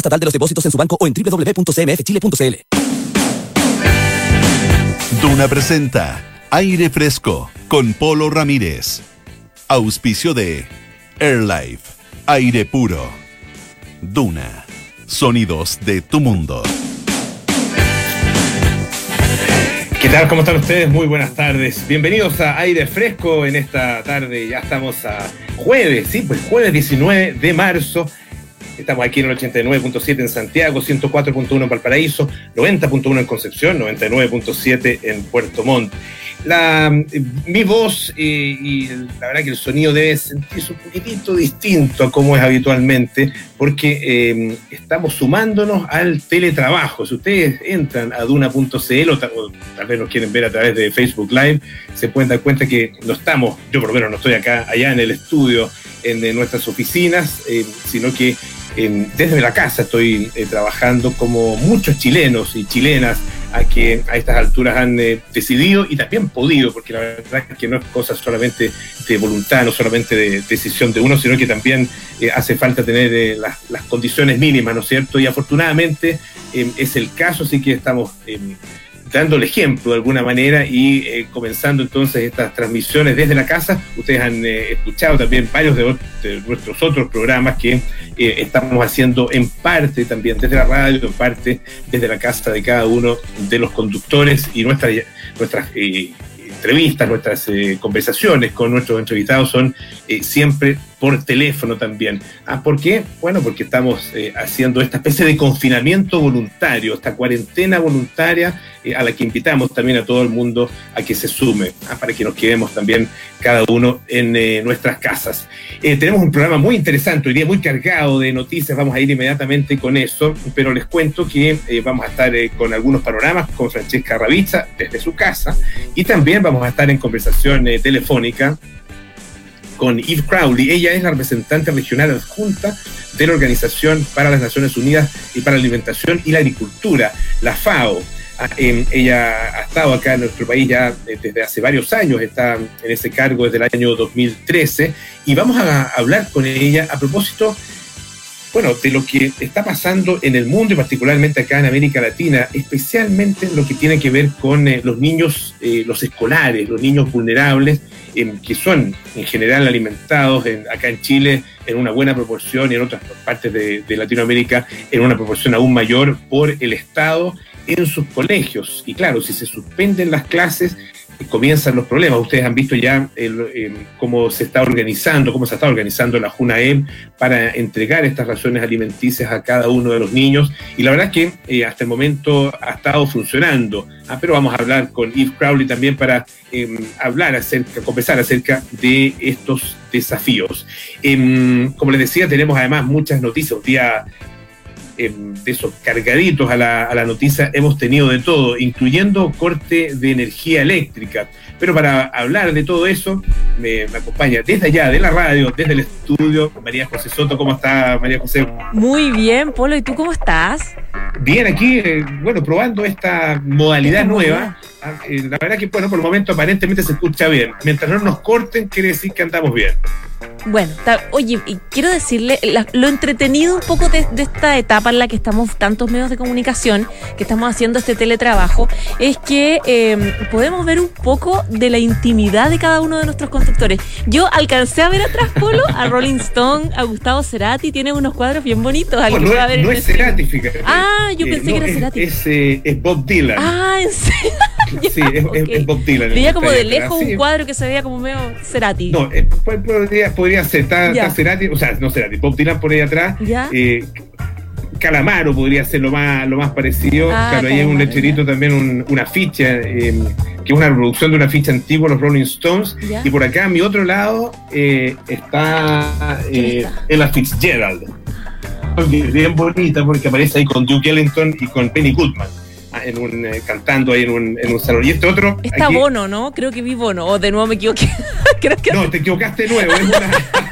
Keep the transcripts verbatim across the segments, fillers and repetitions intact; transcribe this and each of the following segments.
estatal de los depósitos en su banco o en doble u doble u doble u punto c m f chile punto c l. Duna presenta Aire Fresco con Polo Ramírez. Auspicio de AirLife, aire puro. Duna, sonidos de tu mundo. ¿Qué tal? ¿Cómo están ustedes? Muy buenas tardes. Bienvenidos a Aire Fresco en esta tarde. Ya estamos a jueves, sí, pues jueves diecinueve de marzo. Estamos aquí en el ochenta y nueve punto siete en Santiago, ciento cuatro punto uno en Valparaíso, noventa punto uno en Concepción, noventa y nueve punto siete en Puerto Montt. La, mi voz eh, y la verdad que el sonido debe sentirse un poquitito distinto a como es habitualmente, porque eh, estamos sumándonos al teletrabajo. Si ustedes entran a duna punto c l o, o tal vez nos quieren ver a través de Facebook Live, se pueden dar cuenta que no estamos, yo por lo menos no estoy acá, allá en el estudio, en, en nuestras oficinas, eh, sino que eh, desde la casa estoy eh, trabajando como muchos chilenos y chilenas a que a estas alturas han eh, decidido y también podido, porque la verdad es que no es cosa solamente de voluntad, no solamente de decisión de uno, sino que también eh, hace falta tener eh, las, las condiciones mínimas, ¿no es cierto? Y afortunadamente eh, es el caso, así que estamos eh, dando el ejemplo de alguna manera y eh, comenzando entonces estas transmisiones desde la casa. Ustedes han eh, escuchado también varios de, de nuestros otros programas que eh, estamos haciendo en parte también desde la radio, en parte desde la casa de cada uno de los conductores, y nuestras, nuestras eh, entrevistas, nuestras eh, conversaciones con nuestros entrevistados son eh, siempre por teléfono también. Ah, ¿por qué? Bueno, porque estamos eh, haciendo esta especie de confinamiento voluntario, esta cuarentena voluntaria eh, a la que invitamos también a todo el mundo a que se sume, ah, para que nos quedemos también cada uno en eh, nuestras casas. Eh, tenemos un programa muy interesante, hoy día muy cargado de noticias, vamos a ir inmediatamente con eso, pero les cuento que eh, vamos a estar eh, con algunos panoramas con Francesca Ravizza desde su casa, y también vamos a estar en conversación eh, telefónica con Eve Crowley. Ella es la representante regional adjunta de la Organización para las Naciones Unidas y para la Alimentación y la Agricultura, la FAO. Eh, ella ha estado acá en nuestro país ya desde hace varios años, está en ese cargo desde el año dos mil trece, y vamos a hablar con ella a propósito, bueno, de lo que está pasando en el mundo y particularmente acá en América Latina, especialmente lo que tiene que ver con eh, los niños, eh, los escolares, los niños vulnerables, eh, que son en general alimentados en, acá en Chile en una buena proporción y en otras partes de, de Latinoamérica en una proporción aún mayor por el Estado en sus colegios. Y claro, si se suspenden las clases, comienzan los problemas. Ustedes han visto ya el, eh, cómo se está organizando, cómo se está organizando la JUNAEM para entregar estas raciones alimenticias a cada uno de los niños, y la verdad es que eh, hasta el momento ha estado funcionando. Ah, pero vamos a hablar con Eve Crowley también para eh, hablar acerca, conversar acerca de estos desafíos. Eh, como les decía, tenemos además muchas noticias. Un día de esos cargaditos a la, a la noticia, hemos tenido de todo, incluyendo corte de energía eléctrica. Pero para hablar de todo eso, me, me acompaña desde allá, de la radio, desde el estudio, María José Soto. ¿Cómo está, María José? Muy bien, Polo, ¿y tú cómo estás? Bien, aquí, eh, bueno, probando esta modalidad esta nueva. Eh, la verdad que, bueno, por el momento aparentemente se escucha bien. Mientras no nos corten, quiere decir que andamos bien. Bueno, ta, oye, y quiero decirle, la, lo entretenido un poco de, de esta etapa en la que estamos tantos medios de comunicación, que estamos haciendo este teletrabajo, es que eh, podemos ver un poco de la intimidad de cada uno de nuestros conductores. Yo alcancé a ver atrás, Polo, a Rolling Stone, a Gustavo Cerati, tiene unos cuadros bien bonitos. No, no, a ver no es Cerati, fíjate. Ah, yo eh, pensé no, que era es, Cerati. Es, eh, es Bob Dylan. Ah, ¿en serio? Ya, sí, es, okay. es Bob Dylan. Veía como de lejos un cuadro que se veía como medio Cerati. No, eh, podría, podría ser, está, está Cerati, o sea, no Cerati, Bob Dylan por ahí atrás. Eh, Calamaro podría ser lo más, lo más parecido. Ah, claro, ahí hay un lecherito ya. También, un, una ficha, eh, que es una reproducción de una ficha antigua, los Rolling Stones. ¿Ya? Y por acá, a mi otro lado, eh, está eh, Ella Fitzgerald. Bien bonita, porque aparece ahí con Duke Ellington y con Benny Goodman. En un, eh, cantando ahí en un, en un salón. Y este otro... Está aquí, Bono, ¿no? Creo que vi Bono. O de nuevo me equivoqué. Creo que... No, te equivocaste de nuevo. Es una...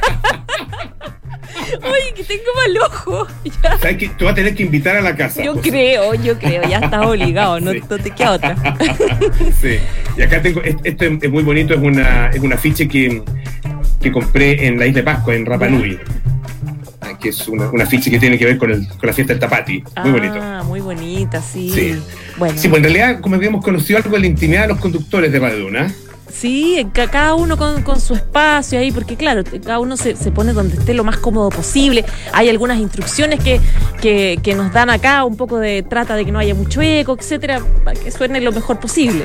Oye, que tengo mal ojo. Ya. ¿Sabes qué? Te vas a tener que invitar a la casa. Yo José. creo, yo creo. Ya estás obligado. No, sí. no te queda otra. Sí. Y acá tengo... Esto es muy bonito. Es una, es un afiche que, que compré en la isla de Pascua, en Rapa Nui. que es una, una afiche que tiene que ver con, el, con la fiesta del Tapati. Muy ah, bonito. Ah, muy bonita, sí. Sí. Bueno. Sí, pues en realidad, como habíamos conocido algo de la intimidad de los conductores de Radio Duna. Sí, cada uno con, con su espacio ahí, porque claro, cada uno se, se pone donde esté lo más cómodo posible. Hay algunas instrucciones que, que, que nos dan acá, un poco de trata de que no haya mucho eco, etcétera, para que suene lo mejor posible.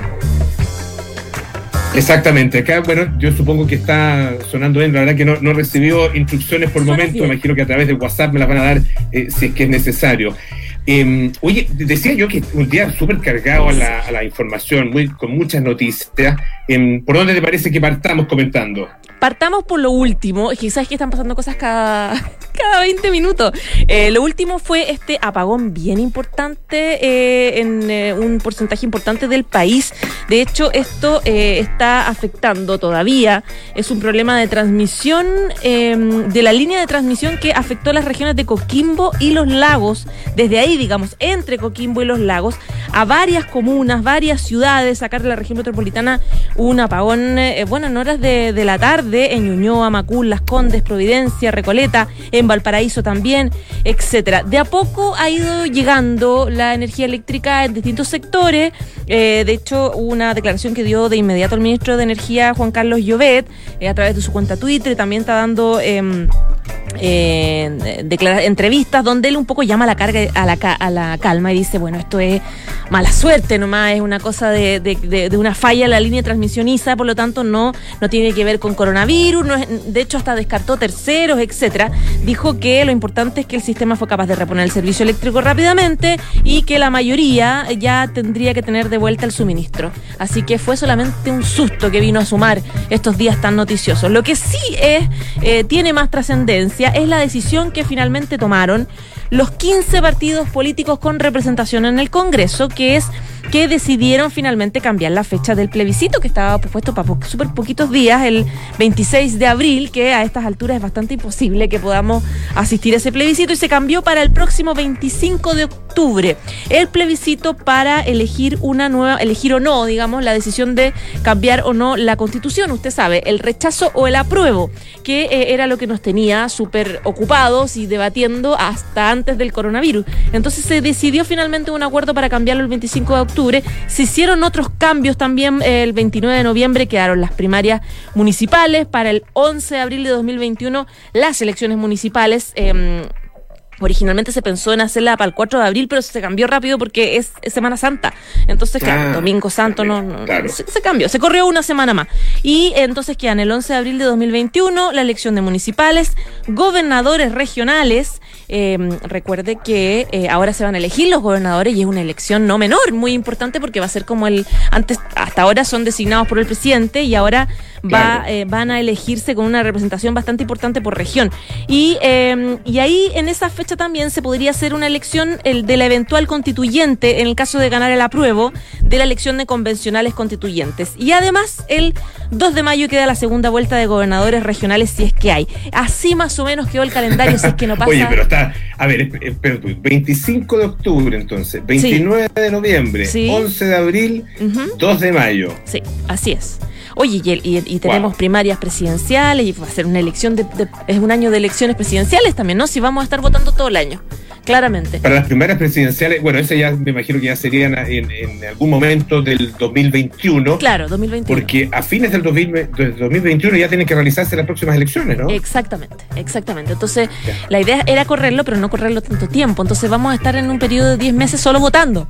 Exactamente, acá, bueno, yo supongo que está sonando bien, la verdad que no, no recibió instrucciones por el momento, me imagino que a través de WhatsApp me las van a dar eh, si es que es necesario. Eh, oye, decía yo que un día súper cargado a la, a la información, muy, con muchas noticias. Eh, ¿Por dónde te parece que partamos comentando? Partamos por lo último, quizás que están pasando cosas cada, cada veinte minutos. Eh, lo último fue este apagón bien importante eh, en eh, un porcentaje importante del país. De hecho, esto eh, está afectando todavía. Es un problema de transmisión, eh, de la línea de transmisión que afectó las regiones de Coquimbo y Los Lagos. Desde ahí, digamos, entre Coquimbo y Los Lagos, a varias comunas, varias ciudades. Acá en la región metropolitana hubo un apagón, eh, bueno, en horas de, de la tarde, en Ñuñoa, Macul, Las Condes, Providencia, Recoleta, en Valparaíso también, etcétera. De a poco ha ido llegando la energía eléctrica en distintos sectores. Eh, de hecho, una declaración que dio de inmediato el ministro de Energía, Juan Carlos Llobet, eh, a través de su cuenta Twitter, también está dando eh, eh, declara- entrevistas donde él un poco llama a la carga, a la, ca- a la calma y dice, bueno, esto es mala suerte nomás, es una cosa de, de, de, de una falla en la línea de transmisión I S A, por lo tanto no, no tiene que ver con coronavirus, no es, de hecho hasta descartó terceros, etcétera. Dijo que lo importante es que el sistema fue capaz de reponer el servicio eléctrico rápidamente y que la mayoría ya tendría que tener de vuelta el suministro. Así que fue solamente un susto que vino a sumar estos días tan noticiosos. Lo que sí es, eh, tiene más trascendencia es la decisión que finalmente tomaron los quince partidos políticos con representación en el Congreso, que es que decidieron finalmente cambiar la fecha del plebiscito, que estaba propuesto para po- súper poquitos días, el veintiséis de abril, que a estas alturas es bastante imposible que podamos asistir a ese plebiscito, y se cambió para el próximo veinticinco de octubre. El plebiscito para elegir una nueva, elegir o no, digamos, la decisión de cambiar o no la Constitución. Usted sabe, el rechazo o el apruebo, que eh, era lo que nos tenía súper ocupados y debatiendo hasta antes del coronavirus. Entonces se decidió finalmente un acuerdo para cambiarlo el veinticinco de octubre. Se hicieron otros cambios también. El veintinueve de noviembre quedaron las primarias municipales. Para el once de abril de dos mil veintiuno las elecciones municipales. Eh, Originalmente se pensó en hacerla para el cuatro de abril, pero se cambió rápido porque es, es Semana Santa. Entonces, claro, Ah, Domingo Santo no, no claro. se, se cambió, se corrió una semana más. Y entonces quedan el once de abril de dos mil veintiuno la elección de municipales, gobernadores regionales. Eh, recuerde que eh, ahora se van a elegir los gobernadores y es una elección no menor, muy importante, porque va a ser como el antes, hasta ahora son designados por el presidente y ahora va, Claro. eh, van a elegirse con una representación bastante importante por región. Y, eh, y ahí en esa fecha también se podría hacer una elección el de la eventual constituyente en el caso de ganar el apruebo de la elección de convencionales constituyentes. Y además el dos de mayo queda la segunda vuelta de gobernadores regionales, si es que hay. Así más o menos quedó el calendario, si es que no pasa. Oye, pero está, a ver, espera, veinticinco de octubre entonces, veintinueve sí. de noviembre, sí. once de abril, uh-huh. dos de mayo. Sí, así es. Oye, y, y, y tenemos wow. primarias presidenciales y va a ser una elección, de, de, es un año de elecciones presidenciales también, ¿no? Si vamos a estar votando todo el año, claramente. Para las primarias presidenciales, bueno, esa ya me imagino que ya serían en, en algún momento del dos mil veintiuno. Claro, dos mil veintiuno. Porque a fines del, dos mil, del dos mil veintiuno ya tienen que realizarse las próximas elecciones, ¿no? Exactamente, exactamente. Entonces, ya. la idea era correrlo, pero no correrlo tanto tiempo. Entonces vamos a estar en un periodo de diez meses solo votando.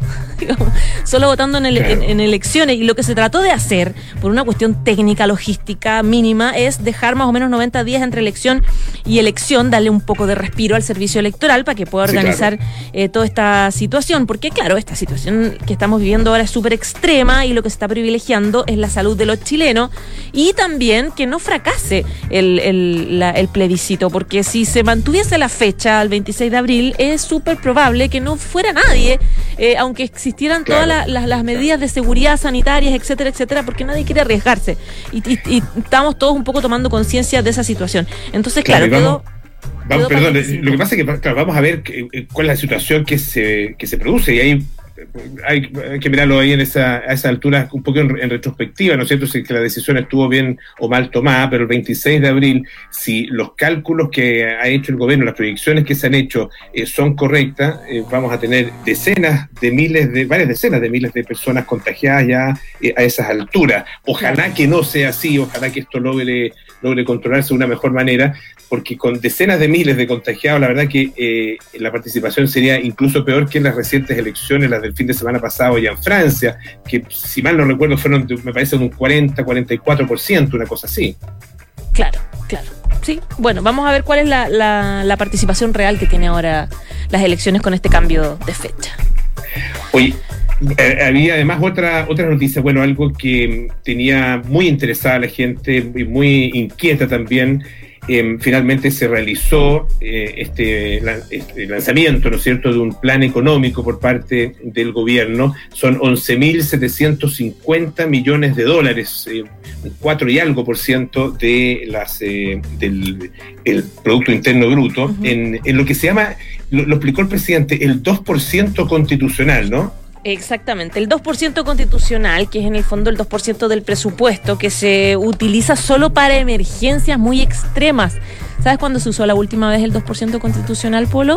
solo votando en, el, claro. en, en elecciones. Y lo que se trató de hacer, por una cuestión técnica, logística mínima, es dejar más o menos noventa días entre elección y elección, darle un poco de respiro al servicio electoral para que pueda organizar sí, claro. eh, toda esta situación, porque claro, esta situación que estamos viviendo ahora es súper extrema y lo que se está privilegiando es la salud de los chilenos y también que no fracase el, el, la, el plebiscito, porque si se mantuviese la fecha al veintiséis de abril es súper probable que no fuera nadie, eh, aunque existieran claro. todas la, la, las medidas de seguridad sanitarias, etcétera, etcétera, porque nadie quiere arriesgarse y, y, y estamos todos un poco tomando conciencia de esa situación. Entonces, claro, claro quedó... Vamos, perdón, lo que pasa es que claro, vamos a ver que, cuál es la situación que se, que se produce y ahí hay, hay que mirarlo ahí en esa, a esa altura un poco en, en retrospectiva, ¿no es cierto? Si que la decisión estuvo bien o mal tomada, pero el veintiséis de abril, si los cálculos que ha hecho el gobierno, las proyecciones que se han hecho eh, son correctas, eh, vamos a tener decenas de miles, de varias decenas de miles de personas contagiadas ya eh, a esas alturas. Ojalá que no sea así, ojalá que esto logre, logre controlarse de una mejor manera, porque con decenas de miles de contagiados, la verdad que eh, la participación sería incluso peor que en las recientes elecciones, las del fin de semana pasado ya en Francia, que si mal no recuerdo fueron, me parece, un cuarenta, cuarenta y cuatro por ciento, una cosa así. Claro, claro. Sí, bueno, vamos a ver cuál es la, la, la participación real que tiene ahora las elecciones con este cambio de fecha. Oye, eh, había además otra otra noticia, bueno, algo que tenía muy interesada a la gente y muy inquieta también. Eh, finalmente se realizó eh, este, la, este lanzamiento, ¿no es cierto?, de un plan económico por parte del gobierno. Son once mil setecientos cincuenta millones de dólares, eh, un cuatro y algo por ciento de las eh, del el Producto Interno Bruto, uh-huh. en, en lo que se llama, lo, lo explicó el presidente, el dos por ciento constitucional, ¿no? Exactamente, el dos por ciento constitucional, que es en el fondo el dos por ciento del presupuesto, que se utiliza solo para emergencias muy extremas. ¿Sabes cuándo se usó la última vez el dos por ciento constitucional, Polo?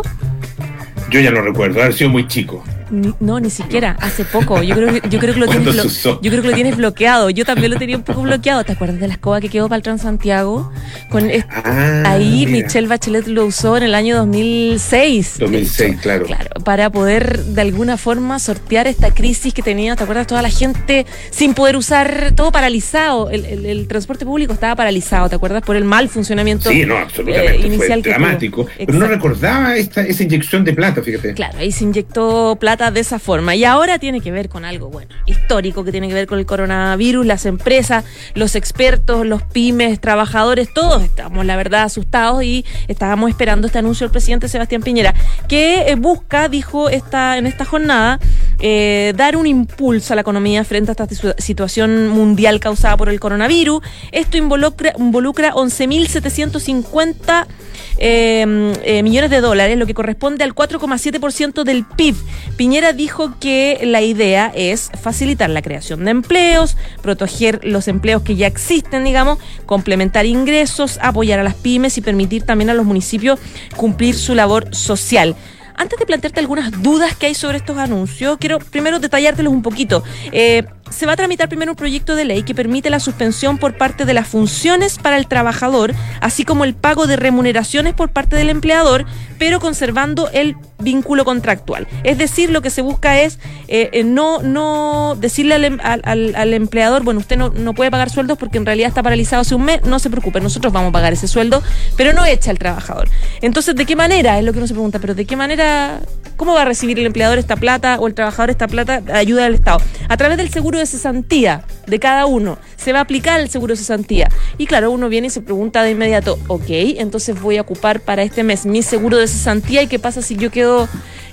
Yo ya no recuerdo, haber sido muy chico. Ni, no, ni siquiera, hace poco. Yo creo que, yo creo que lo tienes blo- yo creo que lo tienes bloqueado. Yo también lo tenía un poco bloqueado. ¿Te acuerdas de la escoba que quedó para el Transantiago? Con est- ah, ahí mira. Michelle Bachelet lo usó en el año dos mil seis. dos mil seis, claro. Claro, para poder de alguna forma sortear esta crisis que tenía, ¿te acuerdas? Toda la gente sin poder usar, todo paralizado. El, el, el transporte público estaba paralizado, ¿te acuerdas? Por el mal funcionamiento. Sí, no, absolutamente. Eh, inicial fue dramático. Pero Exacto. no recordaba esta, esa inyección de plata, fíjate. Claro, ahí se inyectó plata de esa forma. Y ahora tiene que ver con algo, bueno, histórico, que tiene que ver con el coronavirus, las empresas, los expertos, los pymes, trabajadores, todos estamos, la verdad, asustados y estábamos esperando este anuncio del presidente Sebastián Piñera, que eh, busca, dijo esta, en esta jornada, eh, dar un impulso a la economía frente a esta situación mundial causada por el coronavirus. Esto involucra, involucra once mil setecientos cincuenta Eh, eh, millones de dólares, lo que corresponde al cuatro coma siete por ciento del P I B. Piñera dijo que la idea es facilitar la creación de empleos, proteger los empleos que ya existen, digamos, complementar ingresos, apoyar a las pymes y permitir también a los municipios cumplir su labor social. Antes de plantearte algunas dudas que hay sobre estos anuncios, quiero primero detallártelos un poquito. Eh, se va a tramitar primero un proyecto de ley que permite la suspensión por parte de las funciones para el trabajador, así como el pago de remuneraciones por parte del empleador, pero conservando el vínculo contractual. Es decir, lo que se busca es eh, no, no decirle al, al, al empleador, bueno, usted no, no puede pagar sueldos porque en realidad está paralizado hace un mes, no se preocupe, nosotros vamos a pagar ese sueldo, pero no echa al trabajador. Entonces, ¿de qué manera? Es lo que uno se pregunta, pero ¿de qué manera? ¿Cómo va a recibir el empleador esta plata o el trabajador esta plata de ayuda del Estado? A través del seguro de cesantía de cada uno. Se va a aplicar el seguro de cesantía. Y claro, uno viene y se pregunta de inmediato, ok, entonces voy a ocupar para este mes mi seguro de cesantía, ¿y qué pasa si yo quedo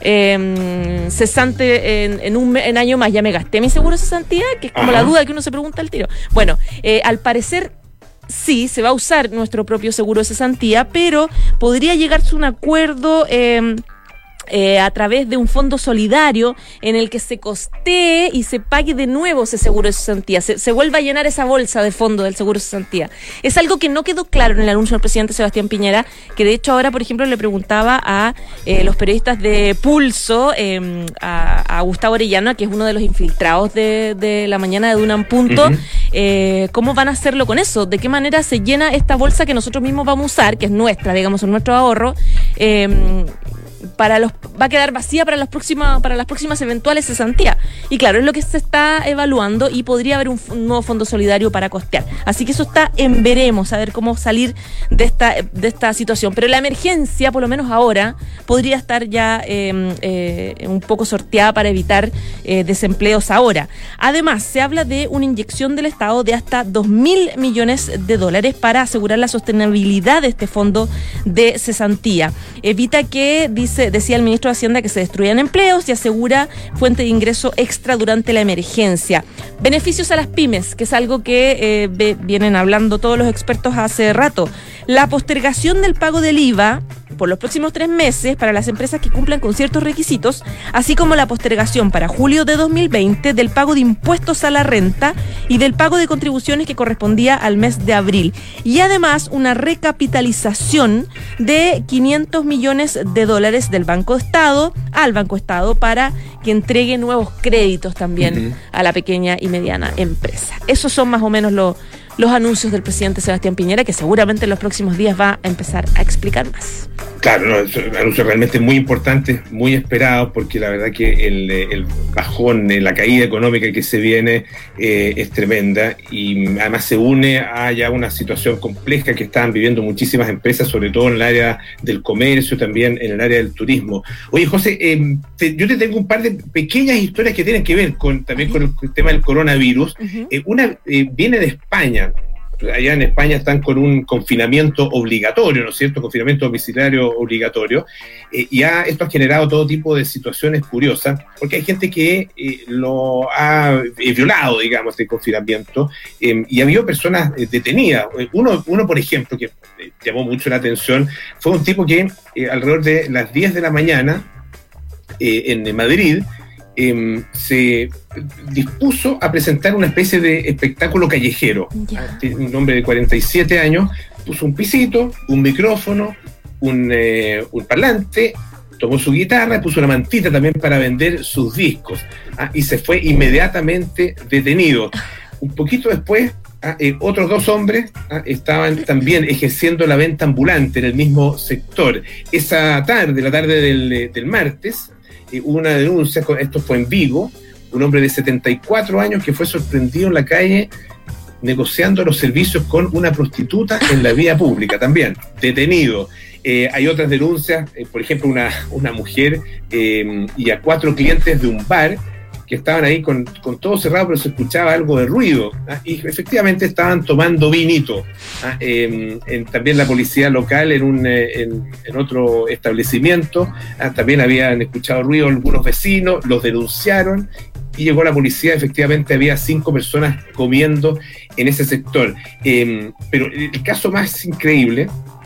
eh, cesante en, en un en año más? ¿Ya me gasté mi seguro de cesantía? Que es como Ajá. la duda que uno se pregunta al tiro. Bueno, eh, al parecer sí, se va a usar nuestro propio seguro de cesantía, pero podría llegarse a un acuerdo eh, Eh, a través de un fondo solidario en el que se costee y se pague de nuevo ese seguro de cesantía, se, se vuelva a llenar esa bolsa de fondo del seguro de cesantía. Es algo que no quedó claro en el anuncio del presidente Sebastián Piñera, que de hecho ahora, por ejemplo, le preguntaba a eh, los periodistas de Pulso, eh, a, a Gustavo Orellana, que es uno de los infiltrados de, de la mañana de Duna en Punto, uh-huh. eh, ¿cómo van a hacerlo con eso? ¿De qué manera se llena esta bolsa que nosotros mismos vamos a usar, que es nuestra, digamos, son nuestro ahorro, eh, para los va a quedar vacía para las próximas para las próximas eventuales cesantías? Y claro, es lo que se está evaluando y podría haber un, un nuevo fondo solidario para costear. Así que eso está en veremos, a ver cómo salir de esta de esta situación. Pero la emergencia, por lo menos ahora, podría estar ya eh, eh, un poco sorteada para evitar eh, desempleos ahora. Además, se habla de una inyección del Estado de hasta dos mil millones de dólares para asegurar la sostenibilidad de este fondo de cesantía. Evita que, dice, decía el ministro de Hacienda, que se destruyan empleos y asegura fuente de ingreso extra durante la emergencia. Beneficios a las pymes, que es algo que eh, ve, vienen hablando todos los expertos hace rato. La postergación del pago del I V A por los próximos tres meses para las empresas que cumplan con ciertos requisitos, así como la postergación para julio de dos mil veinte del pago de impuestos a la renta y del pago de contribuciones que correspondía al mes de abril. Y además una recapitalización de quinientos millones de dólares del Banco Estado al Banco Estado para que entregue nuevos créditos también uh-huh. a la pequeña y mediana empresa. Esos son más o menos los los anuncios del presidente Sebastián Piñera, que seguramente en los próximos días va a empezar a explicar más. Claro, no, es un anuncio realmente muy importante, muy esperado, porque la verdad que el, el bajón, la caída económica que se viene eh, es tremenda, y además se une a ya una situación compleja que están viviendo muchísimas empresas, sobre todo en el área del comercio, también en el área del turismo. Oye, José, eh, te, yo te tengo un par de pequeñas historias que tienen que ver con también con el, el tema del coronavirus. Uh-huh. Eh, una eh, viene de España. Allá en España están con un confinamiento obligatorio, ¿no es cierto? Confinamiento domiciliario obligatorio. Eh, y ha, esto ha generado todo tipo de situaciones curiosas, porque hay gente que eh, lo ha eh, violado, digamos, este confinamiento, eh, y ha habido personas eh, detenidas. Uno, uno, por ejemplo, que eh, llamó mucho la atención, fue un tipo que eh, alrededor de las diez de la mañana eh, en Madrid, Eh, se dispuso a presentar una especie de espectáculo callejero. Yeah. Un hombre de cuarenta y siete años puso un pisito, un micrófono, un, eh, un parlante, tomó su guitarra, puso una mantita también para vender sus discos, ¿ah? Y se fue inmediatamente detenido. Un poquito después, ¿ah? eh, otros dos hombres ¿ah? estaban también ejerciendo la venta ambulante en el mismo sector. Esa tarde, la tarde del, del martes, hubo una denuncia, esto fue en Vigo, un hombre de setenta y cuatro años que fue sorprendido en la calle negociando los servicios con una prostituta en la vía pública, también detenido. Eh, hay otras denuncias, eh, por ejemplo, una, una mujer eh, y a cuatro clientes de un bar que estaban ahí con, con todo cerrado, pero se escuchaba algo de ruido, ¿ah? Y efectivamente estaban tomando vinito. ¿Ah? Eh, en, también la policía local en, un, eh, en, en otro establecimiento, ¿ah? También habían escuchado ruido algunos vecinos, los denunciaron y llegó la policía. Efectivamente había cinco personas comiendo en ese sector. Eh, pero el caso más increíble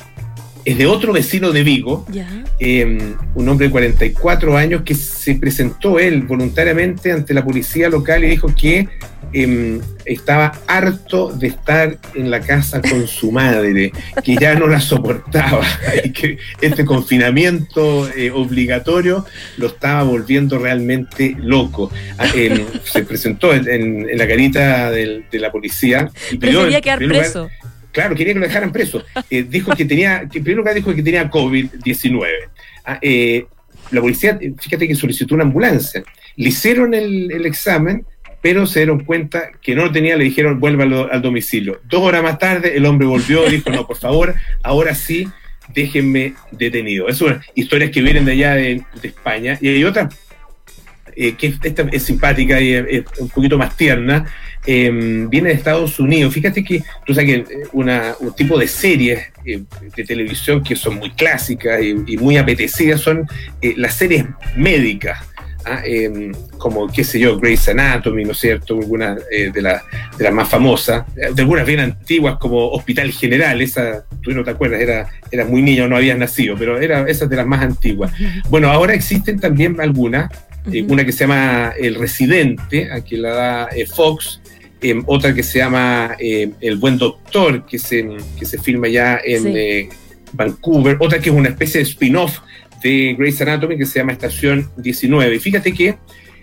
es de otro vecino de Vigo, yeah. eh, un hombre de cuarenta y cuatro años que se presentó él voluntariamente ante la policía local y dijo que eh, estaba harto de estar en la casa con su madre, que ya no la soportaba y que este confinamiento eh, obligatorio lo estaba volviendo realmente loco. Eh, se presentó en, en, en la garita del, de la policía y pidió, prefería quedar preso. Lugar, Claro, quería que lo dejaran preso. Eh, dijo que tenía, que en primer lugar dijo que tenía covid diecinueve. Ah, eh, la policía, fíjate que solicitó una ambulancia. Le hicieron el, el examen, pero se dieron cuenta que no lo tenía, le dijeron vuélvalo al domicilio. Dos horas más tarde el hombre volvió y dijo, no, por favor, ahora sí, déjenme detenido. Esas son historias que vienen de allá de, de España. Y hay otra eh, que esta es simpática y es, es un poquito más tierna. Eh, viene de Estados Unidos. Fíjate que tú sabes que una, un tipo de series eh, de televisión que son muy clásicas y, y muy apetecidas son eh, las series médicas, ¿ah? eh, como qué sé yo, Grey's Anatomy, ¿no es cierto? Algunas eh, de, la, de las más famosas, de algunas bien antiguas como Hospital General. Esa tú no te acuerdas, era, era muy niño, no habías nacido, pero era esas de las más antiguas. Bueno, ahora existen también algunas, eh, uh-huh. una que se llama El Residente, aquí la da eh, Fox. Eh, otra que se llama eh, El Buen Doctor, que se, que se filma ya en sí. eh, Vancouver. Otra que es una especie de spin-off de Grey's Anatomy que se llama Estación diecinueve. Y fíjate que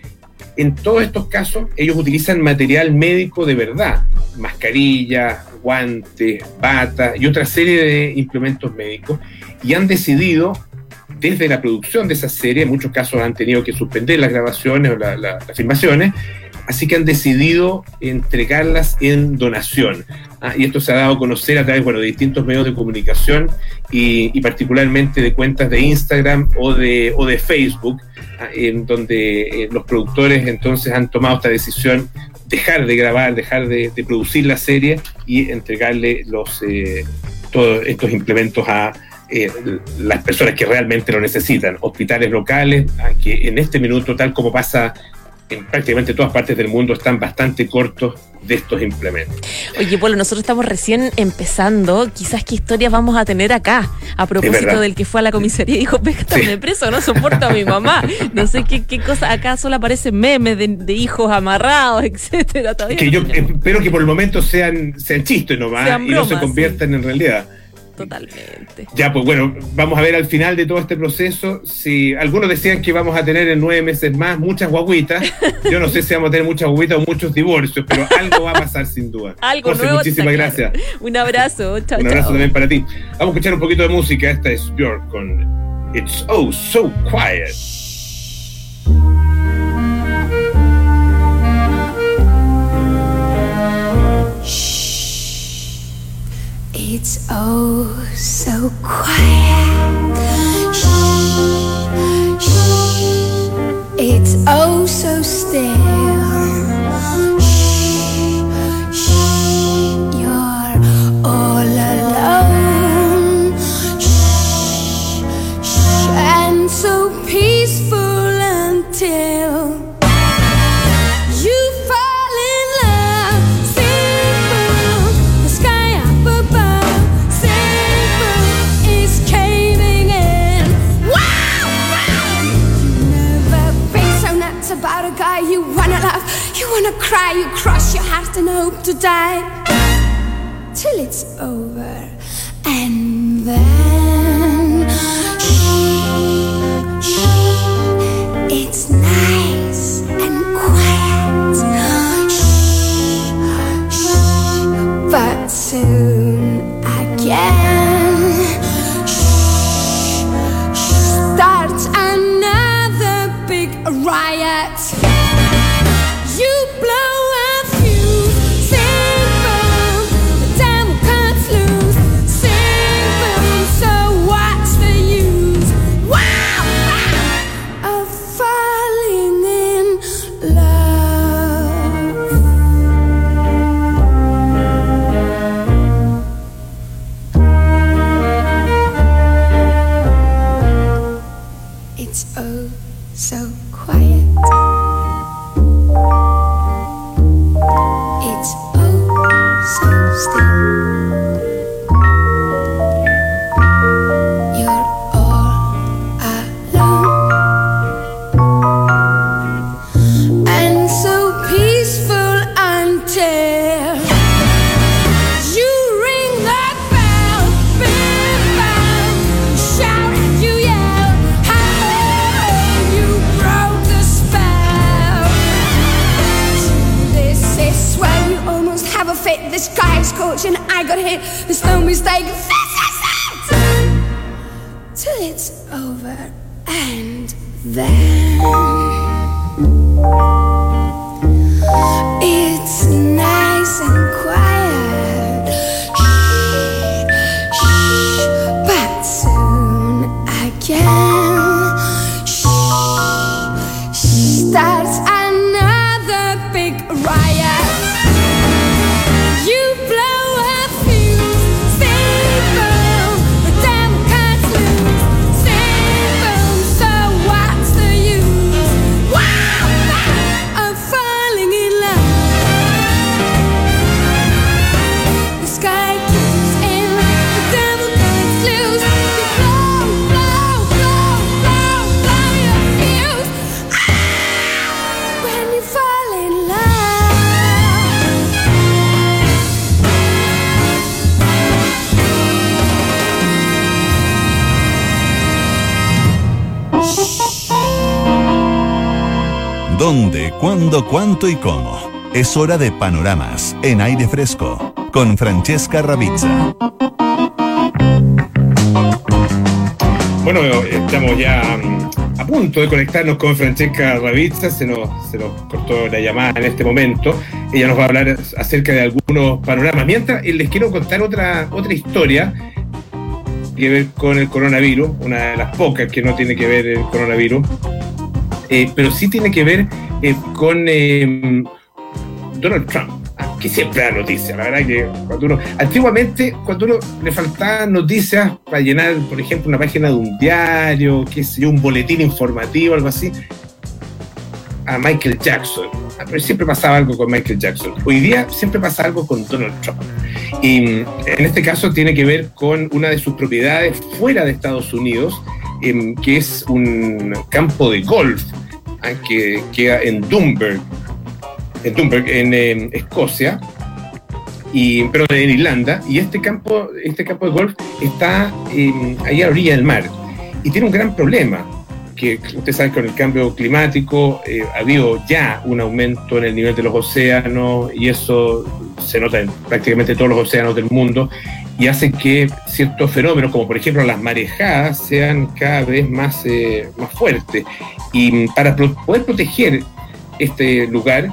en todos estos casos ellos utilizan material médico de verdad, mascarillas, guantes, bata y otra serie de implementos médicos, y han decidido, desde la producción de esa serie, en muchos casos han tenido que suspender las grabaciones o la, la, las filmaciones, así que han decidido entregarlas en donación. Ah, y esto se ha dado a conocer a través bueno, de distintos medios de comunicación y, y particularmente de cuentas de Instagram o de, o de Facebook, ah, en donde eh, los productores entonces han tomado esta decisión, dejar de grabar, dejar de, de producir la serie y entregarle los, eh, todos estos implementos a eh, las personas que realmente lo necesitan, hospitales locales, ah, que en este minuto, tal como pasa en prácticamente todas partes del mundo están bastante cortos de estos implementos. Oye, Polo, nosotros estamos recién empezando. Quizás qué historias vamos a tener acá. A propósito del que fue a la comisaría y dijo, pégatame sí. preso, no soporto a mi mamá. No sé qué, qué cosa. Acá solo aparecen memes de, de hijos amarrados, etcétera. Todavía que no yo tenemos. espero que por el momento sean, sean chistes nomás sean bromas, y no se conviertan sí. en realidad. Totalmente. Ya, pues bueno, vamos a ver al final de todo este proceso. Si algunos decían que vamos a tener en nueve meses más muchas guaguitas, yo no sé si vamos a tener muchas guaguitas o muchos divorcios, pero algo va a pasar sin duda. Algo José, nuevo. muchísimas gracias. Un abrazo, chao. Un abrazo chao. también para ti. Vamos a escuchar un poquito de música. Esta es Björk con It's Oh So Quiet. It's oh so quiet. Shh, shh. It's oh so still. Shh, shh. You're all alone. Shh, shh. And so peaceful until about a guy you wanna laugh, you wanna cry, you cross your heart and hope to die till it's over, and then shh, shh, it's nice and quiet, shh, shh, but soon again shh, shh, starts another big riot. You blow a fuse, sing boom, the devil cuts loose, sing boom, so what's the use? Wow, wow, of falling in love. It's oh so quiet. It's oh so still. You're all alone, and so peaceful until you ring that bell, big bell, shout and you yell, hey, you broke the spell. This is where you almost have a fit. This guy's coach and I got hit. There's no mistake. This is it. Till it's over, and then it's nice and quiet. Shh, shh, but soon again shh, starts another big riot. You blow a fuse, sing boom, the devil cuts loose, sing boom, so what's the use? Wow, wow, of falling in love. The sky keeps in, the devil cuts loose. You blow, blow, blow, blow, blow your fuse. Ah, when you fall in love. ¿Dónde, cuándo, cuánto y cómo? Es hora de panoramas en aire fresco con Francesca Ravizza. Bueno, estamos ya mm, a punto de conectarnos con Francesca Ravizza. Se nos, se nos cortó la llamada en este momento. Ella nos va a hablar acerca de algunos panoramas. Mientras, eh, les quiero contar otra, otra historia que tiene que ver con el coronavirus, una de las pocas que no tiene que ver el coronavirus, eh, pero sí tiene que ver eh, con eh, Donald Trump, que siempre da noticias. La verdad que cuando uno, antiguamente, cuando uno le faltaban noticias para llenar, por ejemplo, una página de un diario, qué sé yo, un boletín informativo, algo así, a Michael Jackson. Pero siempre pasaba algo con Michael Jackson. Hoy día siempre pasa algo con Donald Trump. Y en este caso tiene que ver con una de sus propiedades fuera de Estados Unidos, eh, que es un campo de golf eh, que queda en Dunberg, en, Dunberg, en eh, Escocia, y, pero en Irlanda. Y este campo, este campo de golf está eh, ahí a la orilla del mar. Y tiene un gran problema, que ustedes saben que con el cambio climático eh, ha habido ya un aumento en el nivel de los océanos, y eso se nota en prácticamente todos los océanos del mundo, y hace que ciertos fenómenos, como por ejemplo las marejadas, sean cada vez más, eh, más fuertes. Y para pro- poder proteger este lugar,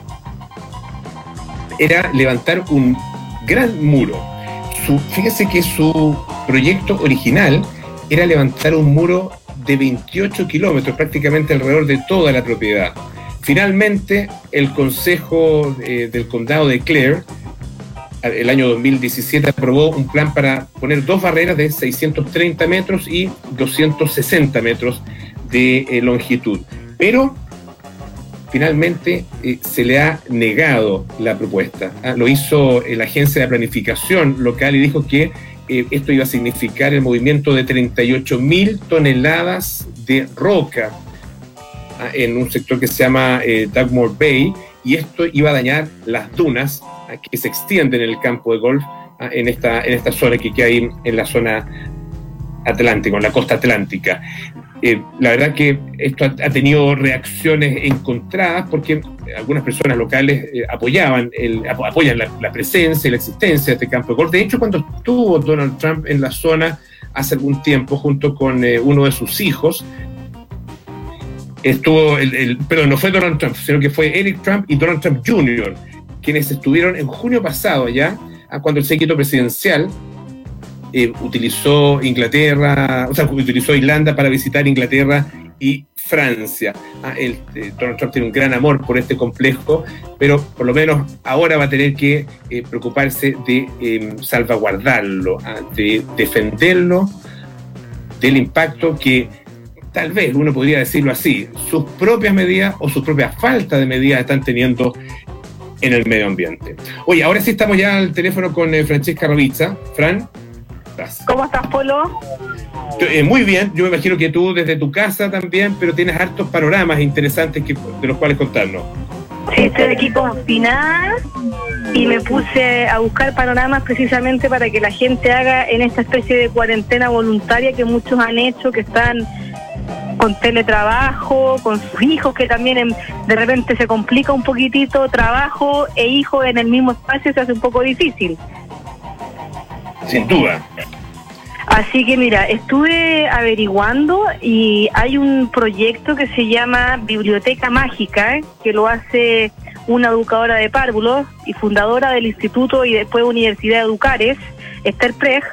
era levantar un gran muro. Su, fíjense que su proyecto original era levantar un muro de veintiocho kilómetros, prácticamente alrededor de toda la propiedad. Finalmente, el Consejo eh, del Condado de Clare, el año dos mil diecisiete, aprobó un plan para poner dos barreras de seiscientos treinta metros y doscientos sesenta metros de eh, longitud. Pero, finalmente, eh, se le ha negado la propuesta. Ah, lo hizo eh, la Agencia de Planificación Local y dijo que Eh, esto iba a significar el movimiento de treinta y ocho mil toneladas de roca ah, en un sector que se llama eh, Dugmore Bay, y esto iba a dañar las dunas ah, que se extienden en el campo de golf ah, en, esta, en esta zona que queda ahí en la zona atlántica, en la costa atlántica. Eh, la verdad que esto ha, ha tenido reacciones encontradas, porque algunas personas locales eh, apoyaban el, ap- apoyan la, la presencia y la existencia de este campo de golf. De hecho, cuando estuvo Donald Trump en la zona hace algún tiempo, junto con eh, uno de sus hijos, estuvo, el, el, perdón, no fue Donald Trump, sino que fue Eric Trump y Donald Trump junior, quienes estuvieron en junio pasado allá, cuando el séquito presidencial Eh, utilizó Inglaterra, o sea, utilizó Irlanda para visitar Inglaterra y Francia. Ah, el, eh, Donald Trump tiene un gran amor por este complejo, pero por lo menos ahora va a tener que eh, preocuparse de eh, salvaguardarlo, ah, de defenderlo del impacto que tal vez uno podría decirlo así, sus propias medidas o su propia falta de medidas están teniendo en el medio ambiente. Oye, ahora sí estamos ya al teléfono con eh, Francesca Rovizza. Fran, ¿cómo estás, Polo? Eh, muy bien, yo me imagino que tú desde tu casa también, pero tienes hartos panoramas interesantes que, de los cuales contarnos. Sí, estoy aquí confinada y me puse a buscar panoramas precisamente para que la gente haga en esta especie de cuarentena voluntaria que muchos han hecho, que están con teletrabajo, con sus hijos, que también en, de repente se complica un poquitito, trabajo e hijos en el mismo espacio se hace un poco difícil. Sin duda. Así que mira, estuve averiguando y hay un proyecto que se llama Biblioteca Mágica, ¿eh? que lo hace una educadora de párvulos y fundadora del Instituto y después Universidad de Educares, Esther Preg.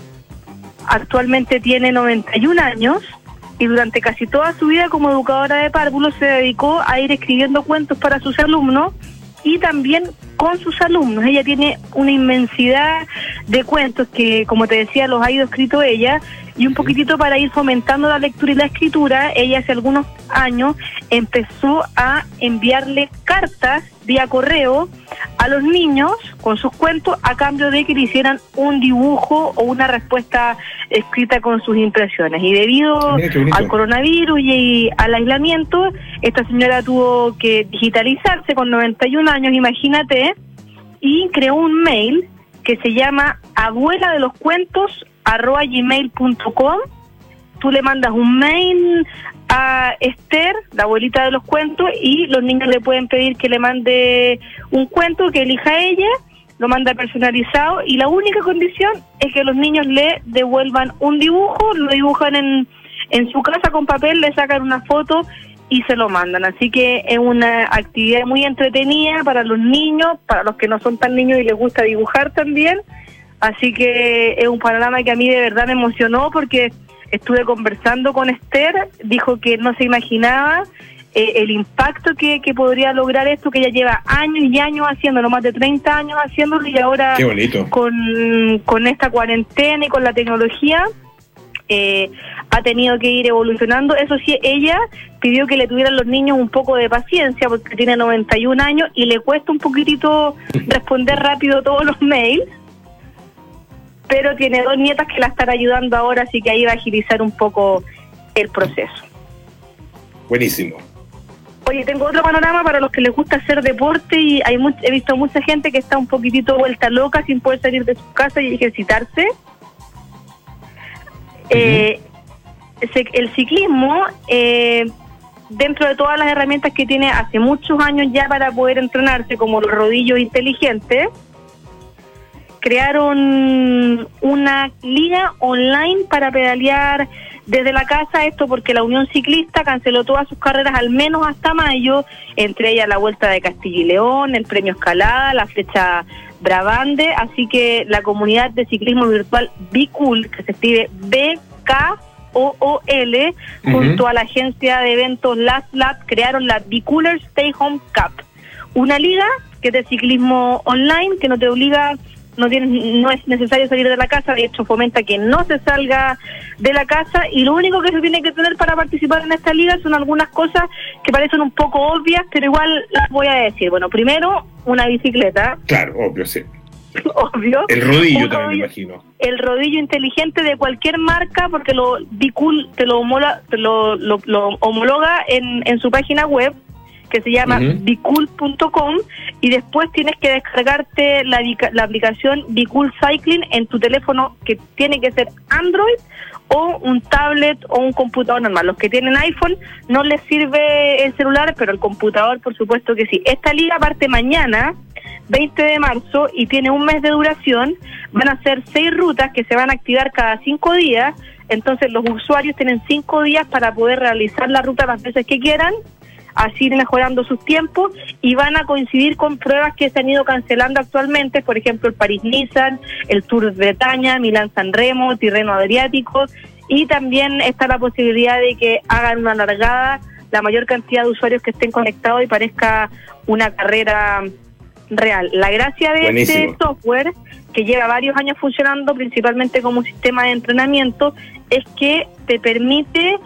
Actualmente tiene noventa y un años y durante casi toda su vida como educadora de párvulos se dedicó a ir escribiendo cuentos para sus alumnos y también con sus alumnos. Ella tiene una inmensidad de cuentos que, como te decía, los ha ido escrito ella, y un poquitito para ir fomentando la lectura y la escritura, ella hace algunos años empezó a enviarle cartas vía correo a los niños con sus cuentos a cambio de que le hicieran un dibujo o una respuesta escrita con sus impresiones. Y debido al coronavirus y al aislamiento, esta señora tuvo que digitalizarse con noventa y un años, imagínate, y creó un mail que se llama abuela de los cuentos arroba gmail punto com. Tú le mandas un mail a Esther, la abuelita de los cuentos, y los niños le pueden pedir que le mande un cuento que elija ella, lo manda personalizado, y la única condición es que los niños le devuelvan un dibujo, lo dibujan en, en su casa con papel, le sacan una foto y se lo mandan. Así que es una actividad muy entretenida para los niños, para los que no son tan niños y les gusta dibujar también. Así que es un panorama que a mí de verdad me emocionó, porque estuve conversando con Esther, dijo que no se imaginaba eh, el impacto que, que podría lograr esto, que ella lleva años y años haciéndolo, más de treinta años haciéndolo, y ahora Qué bonito. Con, con esta cuarentena y con la tecnología eh, ha tenido que ir evolucionando. Eso sí, ella pidió que le tuvieran los niños un poco de paciencia porque tiene noventa y un años y le cuesta un poquitito responder rápido todos los mails, pero tiene dos nietas que la están ayudando ahora, así que ahí va a agilizar un poco el proceso. Buenísimo. Oye, tengo otro panorama para los que les gusta hacer deporte y hay much- he visto mucha gente que está un poquitito vuelta loca sin poder salir de su casa y ejercitarse. Uh-huh. Eh, se- el ciclismo, eh, dentro de todas las herramientas que tiene hace muchos años ya para poder entrenarse, como los rodillos inteligentes, crearon una liga online para pedalear desde la casa, esto porque la Unión Ciclista canceló todas sus carreras al menos hasta mayo, entre ellas la Vuelta de Castilla y León, el Premio Escalada, la Flecha Bravande, así que la comunidad de ciclismo virtual Bicool, que se escribe B K O O L, uh-huh, junto a la agencia de eventos Last Lap, crearon la Bicoolers Stay Home Cup, una liga que es de ciclismo online, que no te obliga, no tienes, no es necesario salir de la casa, de hecho fomenta que no se salga de la casa, y lo único que se tiene que tener para participar en esta liga son algunas cosas que parecen un poco obvias, pero igual las voy a decir. Bueno, primero, una bicicleta. Claro, obvio, sí. Obvio. El rodillo Un también, rodillo, me imagino. El rodillo inteligente de cualquier marca, porque lo Bicool te lo, homola, te lo, lo, lo homologa en, en su página web, que se llama uh-huh, bicool punto com, y después tienes que descargarte la, la aplicación Bicool Cycling en tu teléfono, que tiene que ser Android o un tablet o un computador normal. Los que tienen iPhone no les sirve el celular, pero el computador por supuesto que sí. Esta liga parte mañana, veinte de marzo, y tiene un mes de duración. Van a ser seis rutas que se van a activar cada cinco días, entonces los usuarios tienen cinco días para poder realizar la ruta las veces que quieran, así ir mejorando sus tiempos, y van a coincidir con pruebas que se han ido cancelando actualmente, por ejemplo el París-Niza, el Tour de Bretaña, Milán-San Remo, Tirreno Adriático, y también está la posibilidad de que hagan una largada la mayor cantidad de usuarios que estén conectados y parezca una carrera real. La gracia de Buenísimo. Este software, que lleva varios años funcionando principalmente como un sistema de entrenamiento, es que te permite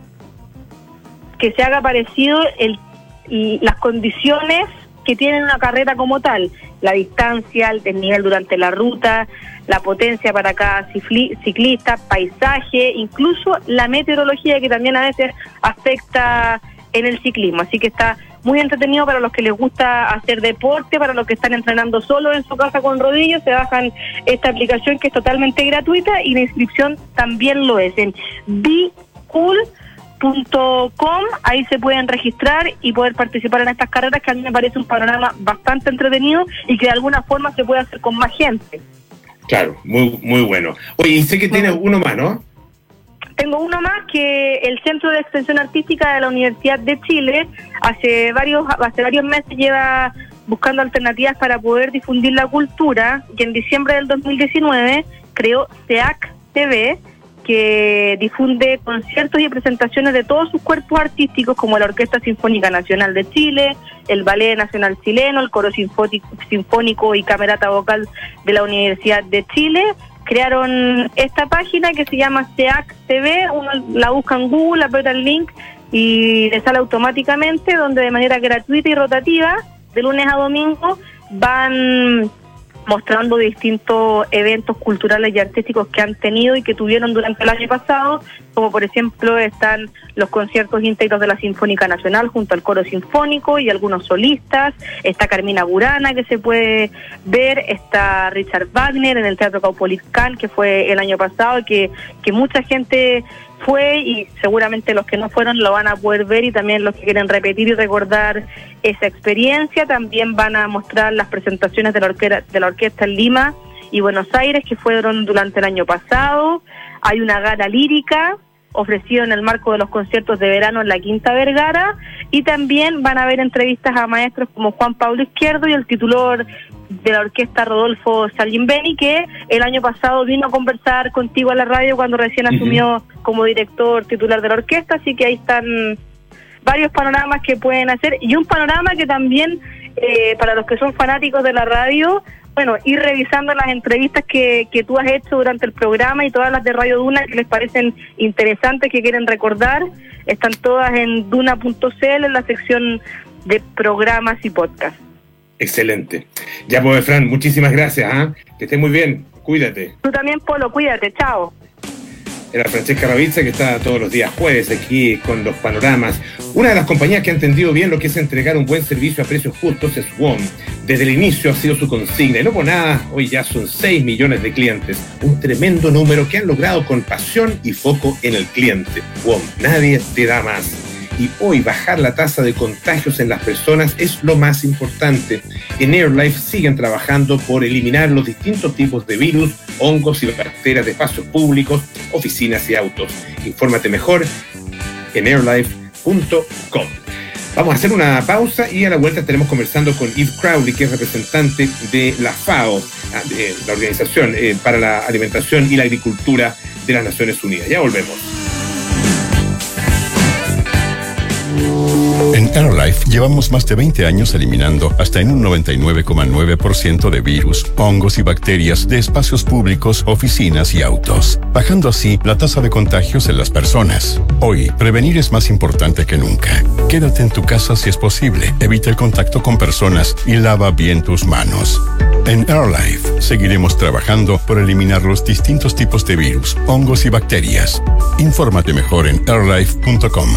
que se haga parecido el, y las condiciones que tiene una carrera como tal, la distancia, el desnivel durante la ruta, la potencia para cada ciclista, paisaje, incluso la meteorología, que también a veces afecta en el ciclismo. Así que está muy entretenido para los que les gusta hacer deporte, para los que están entrenando solo en su casa con rodillos. Se bajan esta aplicación, que es totalmente gratuita, y la inscripción también lo es en bicool punto com. Ahí se pueden registrar y poder participar en estas carreras, que a mí me parece un panorama bastante entretenido y que de alguna forma se puede hacer con más gente. Claro, muy muy bueno. Oye, y sé que tienes uno más, ¿no? Tengo uno más, que el Centro de Extensión Artística de la Universidad de Chile hace varios hace varios meses lleva buscando alternativas para poder difundir la cultura, y en diciembre del dos mil diecinueve creó C E A C T V, que difunde conciertos y presentaciones de todos sus cuerpos artísticos, como la Orquesta Sinfónica Nacional de Chile, el Ballet Nacional Chileno, el Coro Sinfónico, Sinfónico y Camerata Vocal de la Universidad de Chile. Crearon esta página que se llama C E A C T V, uno la busca en Google, aprieta el link y le sale automáticamente, donde de manera gratuita y rotativa, de lunes a domingo, van mostrando distintos eventos culturales y artísticos que han tenido y que tuvieron durante el año pasado, como por ejemplo están los conciertos íntegros de la Sinfónica Nacional junto al Coro Sinfónico y algunos solistas, está Carmina Burana, que se puede ver, está Richard Wagner en el Teatro Caupolicán, que fue el año pasado, que, que mucha gente fue, y seguramente los que no fueron lo van a poder ver, y también los que quieren repetir y recordar esa experiencia. También van a mostrar las presentaciones de la orquesta, de la orquesta en Lima y Buenos Aires, que fueron durante el año pasado. Hay una gala lírica ofrecida en el marco de los conciertos de verano en la Quinta Vergara, y también van a haber entrevistas a maestros como Juan Pablo Izquierdo y el titular de la orquesta Rodolfo Salimbeni, que el año pasado vino a conversar contigo a la radio cuando recién uh-huh. asumió como director titular de la orquesta. Así que ahí están varios panoramas que pueden hacer, y un panorama que también eh, para los que son fanáticos de la radio bueno, ir revisando las entrevistas que, que tú has hecho durante el programa y todas las de Radio Duna que les parecen interesantes, que quieren recordar. Están todas en duna punto c l en la sección de programas y podcast. Excelente. Ya pues, Fran, muchísimas gracias. ¿eh? Que estés muy bien. Cuídate. Tú también, Polo, cuídate. Chao. Era Francesca Ravizza, que está todos los días jueves aquí con los panoramas. Una de las compañías que ha entendido bien lo que es entregar un buen servicio a precios justos es W O M. Desde el inicio ha sido su consigna y no por nada, hoy ya son seis millones de clientes. Un tremendo número que han logrado con pasión y foco en el cliente. W O M, nadie te da más. Y hoy bajar la tasa de contagios en las personas es lo más importante. En AirLife siguen trabajando por eliminar los distintos tipos de virus, hongos y bacterias de espacios públicos, oficinas y autos. Infórmate mejor en airlife punto com. Vamos a hacer una pausa y a la vuelta estaremos conversando con Eve Crowley, que es representante de la FAO, de la Organización para la Alimentación y la Agricultura de las Naciones Unidas. Ya volvemos. En AirLife llevamos más de veinte años eliminando hasta en un noventa y nueve coma nueve por ciento de virus, hongos y bacterias de espacios públicos, oficinas y autos, bajando así la tasa de contagios en las personas. Hoy, prevenir es más importante que nunca. Quédate en tu casa si es posible, evita el contacto con personas y lava bien tus manos. En AirLife seguiremos trabajando por eliminar los distintos tipos de virus, hongos y bacterias. Infórmate mejor en airlife punto com.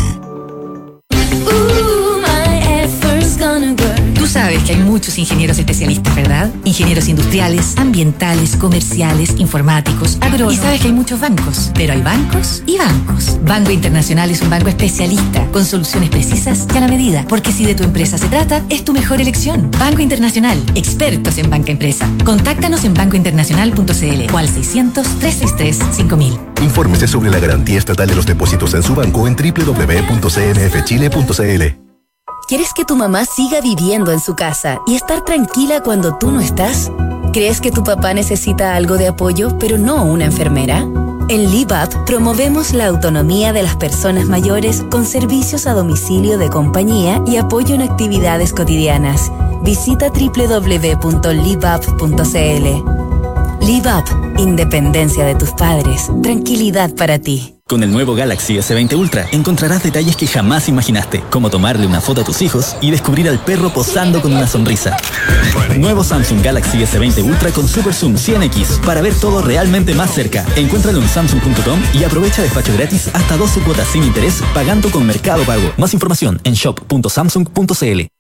Tú sabes que hay muchos ingenieros especialistas, ¿verdad? Ingenieros industriales, ambientales, comerciales, informáticos, agrónomos. Y sabes que hay muchos bancos, pero hay bancos y bancos. Banco Internacional es un banco especialista, con soluciones precisas y a la medida. Porque si de tu empresa se trata, es tu mejor elección. Banco Internacional, expertos en banca empresa. Contáctanos en banco internacional punto c l o al seiscientos, trescientos sesenta y tres, cinco mil. Infórmese sobre la garantía estatal de los depósitos en su banco en doble u doble u doble u punto c n f chile punto c l. ¿Quieres que tu mamá siga viviendo en su casa y estar tranquila cuando tú no estás? ¿Crees que tu papá necesita algo de apoyo, pero no una enfermera? En LiveUp promovemos la autonomía de las personas mayores con servicios a domicilio de compañía y apoyo en actividades cotidianas. Visita doble u doble u doble u punto liveup punto c l. LiveUp, independencia de tus padres, tranquilidad para ti. Con el nuevo Galaxy S veinte Ultra encontrarás detalles que jamás imaginaste, como tomarle una foto a tus hijos y descubrir al perro posando con una sonrisa. Nuevo Samsung Galaxy S veinte Ultra con Super Zoom cien equis para ver todo realmente más cerca. Encuéntralo en samsung punto com y aprovecha despacho gratis hasta doce cuotas sin interés pagando con Mercado Pago. Más información en shop punto samsung punto c l.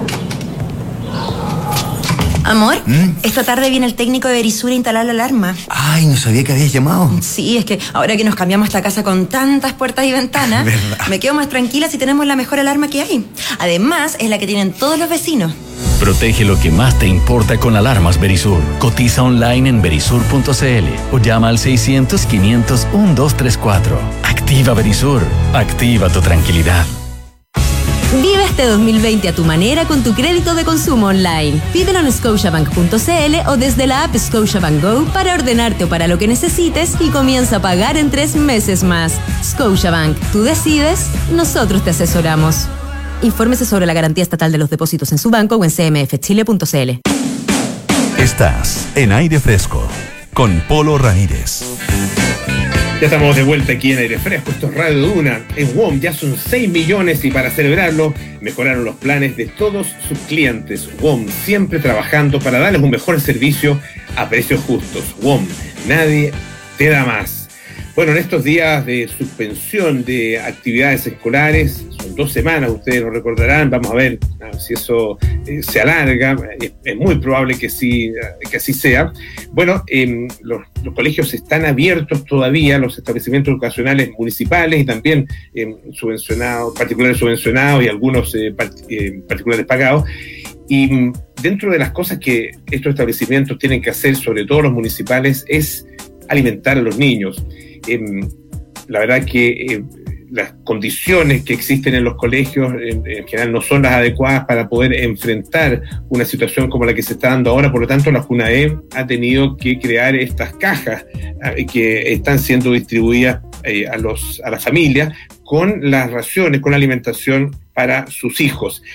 Amor, ¿Mm? esta tarde viene el técnico de Verisur a instalar la alarma. Ay, no sabía que habías llamado. Sí, es que ahora que nos cambiamos esta casa con tantas puertas y ventanas, ¿verdad? Me quedo más tranquila si tenemos la mejor alarma que hay. Además, es la que tienen todos los vecinos. Protege lo que más te importa con alarmas Verisur. Cotiza online en verisur punto c l o llama al seiscientos, quinientos, doce treinta y cuatro. Activa Verisur. Activa tu tranquilidad. Vive este dos mil veinte a tu manera con tu crédito de consumo online. Pídelo en scotiabank punto c l o desde la app Scotiabank Go para ordenarte o para lo que necesites y comienza a pagar en tres meses más. Scotiabank, tú decides, nosotros te asesoramos. Infórmese sobre la garantía estatal de los depósitos en su banco o en c m f chile punto c l. Estás en Aire Fresco con Polo Ramírez. Ya estamos de vuelta aquí en Aire Fresco, esto es Radio Duna. En W O M ya son seis millones y para celebrarlo mejoraron los planes de todos sus clientes. W O M siempre trabajando para darles un mejor servicio a precios justos. W O M, nadie te da más. Bueno, en estos días de suspensión de actividades escolares, son dos semanas, ustedes lo recordarán, vamos a ver a si eso eh, se alarga, es, es muy probable que sí, que así sea. Bueno, eh, los, los colegios están abiertos todavía, los establecimientos educacionales municipales y también eh, subvencionados, particulares subvencionados y algunos eh, part, eh, particulares pagados. Y dentro de las cosas que estos establecimientos tienen que hacer, sobre todo los municipales, es alimentar a los niños. Eh, la verdad que eh, las condiciones que existen en los colegios en, en general no son las adecuadas para poder enfrentar una situación como la que se está dando ahora. Por lo tanto, la JUNAEB ha tenido que crear estas cajas eh, que están siendo distribuidas eh, a, los, a las familias con las raciones, con la alimentación para sus hijos.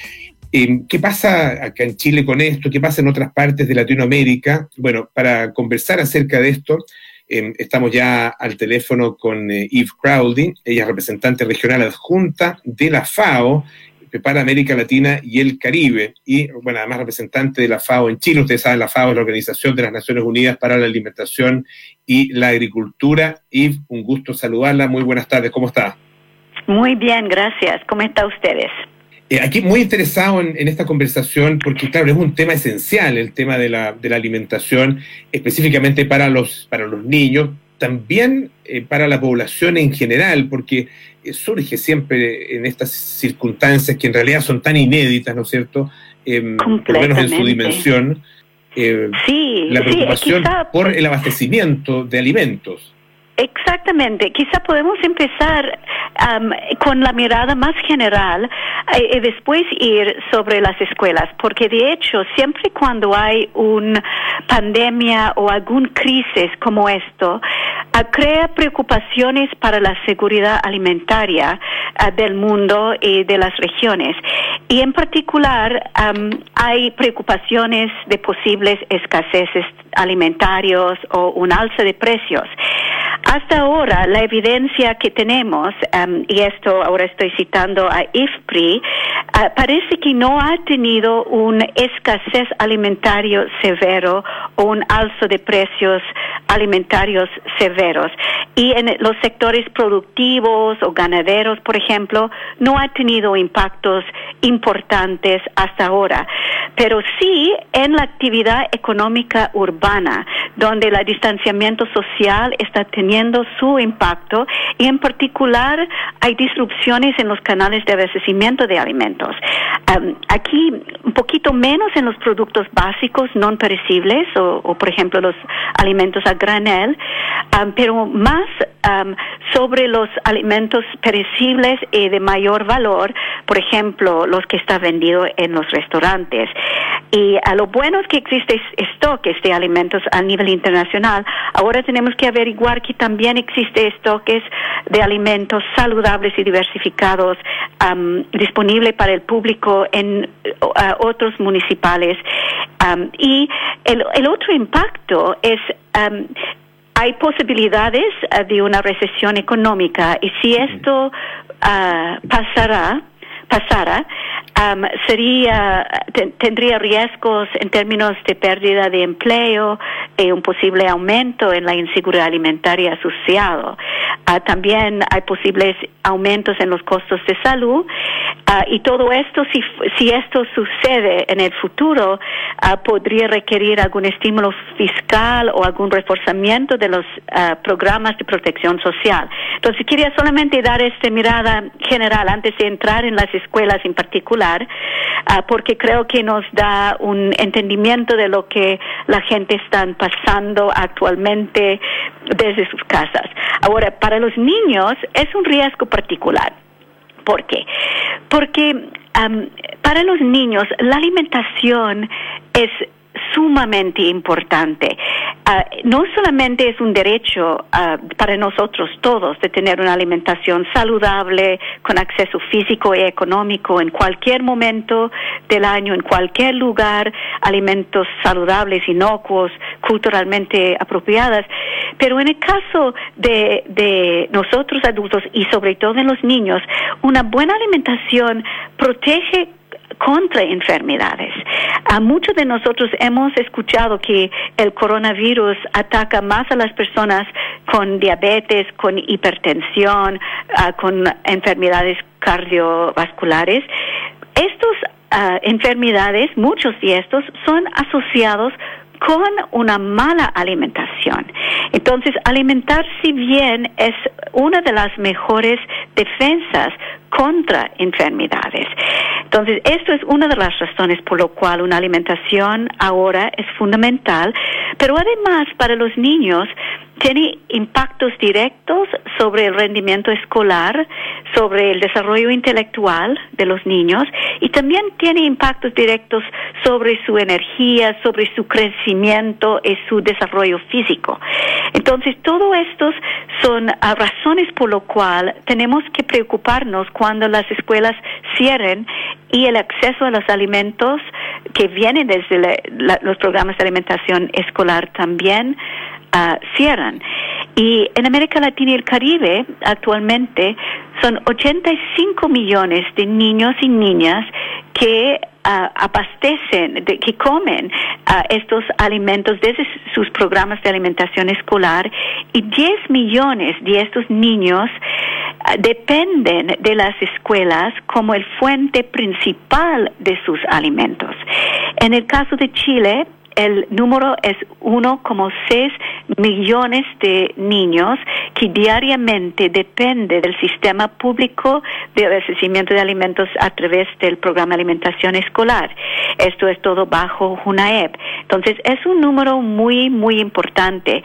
Eh, ¿Qué pasa acá en Chile con esto? ¿Qué pasa en otras partes de Latinoamérica? Bueno, para conversar acerca de esto, eh, estamos ya al teléfono con eh, Eve Crowley. Ella es representante regional adjunta de la FAO para América Latina y el Caribe, y bueno, además representante de la FAO en Chile. Ustedes saben, la FAO es la Organización de las Naciones Unidas para la Alimentación y la Agricultura. Eve, un gusto saludarla. Muy buenas tardes, ¿cómo está? Muy bien, gracias. ¿Cómo están ustedes? Eh, aquí muy interesado en, en esta conversación porque, claro, es un tema esencial, el tema de la, de la alimentación, específicamente para los, para los niños, también eh, para la población en general, porque eh, surge siempre en estas circunstancias que en realidad son tan inéditas, ¿no es cierto? Eh, por lo menos en su dimensión, eh, sí, la preocupación sí, quizá, por el abastecimiento de alimentos. Exactamente. Quizá podemos empezar um, con la mirada más general eh, y después ir sobre las escuelas, porque de hecho siempre cuando hay una pandemia o alguna crisis como esto, uh, crea preocupaciones para la seguridad alimentaria uh, del mundo y de las regiones. Y en particular um, hay preocupaciones de posibles escaseces alimentarios o un alza de precios. Hasta ahora, la evidencia que tenemos, um, y esto ahora estoy citando a I F P R I, uh, parece que no ha tenido una escasez alimentario severo o un alza de precios alimentarios severos. Y en los sectores productivos o ganaderos, por ejemplo, no ha tenido impactos importantes hasta ahora. Pero sí en la actividad económica urbana, donde el distanciamiento social está teniendo su impacto, y en particular hay disrupciones en los canales de abastecimiento de alimentos. Um, aquí un poquito menos en los productos básicos no perecibles o, o por ejemplo los alimentos a granel, um, pero más um, sobre los alimentos perecibles y de mayor valor, por ejemplo los que están vendidos en los restaurantes. Y a lo bueno es que existen estoques de alimentos a nivel internacional. Ahora tenemos que averiguar que también existe estoques de alimentos saludables y diversificados um, disponibles para el público en uh, otros municipales. Um, y el, el otro impacto es um, hay posibilidades uh, de una recesión económica, y si esto uh, pasará pasara, um, sería te, tendría riesgos en términos de pérdida de empleo y un posible aumento en la inseguridad alimentaria asociado. Uh, también hay posibles aumentos en los costos de salud, uh, y todo esto, si, si esto sucede en el futuro, uh, podría requerir algún estímulo fiscal o algún reforzamiento de los uh, programas de protección social. Entonces, quería solamente dar esta mirada general antes de entrar en las escuelas en particular, uh, porque creo que nos da un entendimiento de lo que la gente está pasando actualmente desde sus casas. Ahora, para los niños es un riesgo particular. ¿Por qué? Porque um, para los niños la alimentación es sumamente importante. Uh, no solamente es un derecho uh, para nosotros todos de tener una alimentación saludable, con acceso físico y económico en cualquier momento del año, en cualquier lugar, alimentos saludables, inocuos, culturalmente apropiadas, pero en el caso de, de nosotros adultos y sobre todo en los niños, una buena alimentación protege contra enfermedades. A muchos de nosotros hemos escuchado que el coronavirus ataca más a las personas con diabetes, con hipertensión, uh, con enfermedades cardiovasculares. Estos uh, enfermedades, muchos de estos, son asociados con una mala alimentación. Entonces, alimentarse bien es una de las mejores defensas contra enfermedades. Entonces, esto es una de las razones por lo cual una alimentación ahora es fundamental, pero además para los niños tiene impactos directos sobre el rendimiento escolar, sobre el desarrollo intelectual de los niños, y también tiene impactos directos sobre su energía, sobre su crecimiento y su desarrollo físico. Entonces, todos estos son uh, razones por lo cual tenemos que preocuparnos cuando las escuelas cierren y el acceso a los alimentos que vienen desde la, la, los programas de alimentación escolar también uh, cierran. Y en América Latina y el Caribe actualmente son ochenta y cinco millones de niños y niñas que uh, abastecen, de, que comen uh, estos alimentos desde sus programas de alimentación escolar, y diez millones de estos niños uh, dependen de las escuelas como el fuente principal de sus alimentos. En el caso de Chile, el número es uno coma seis millones de niños que diariamente depende del sistema público de abastecimiento de alimentos a través del programa de alimentación escolar. Esto es todo bajo JUNAEP. Entonces, es un número muy, muy importante.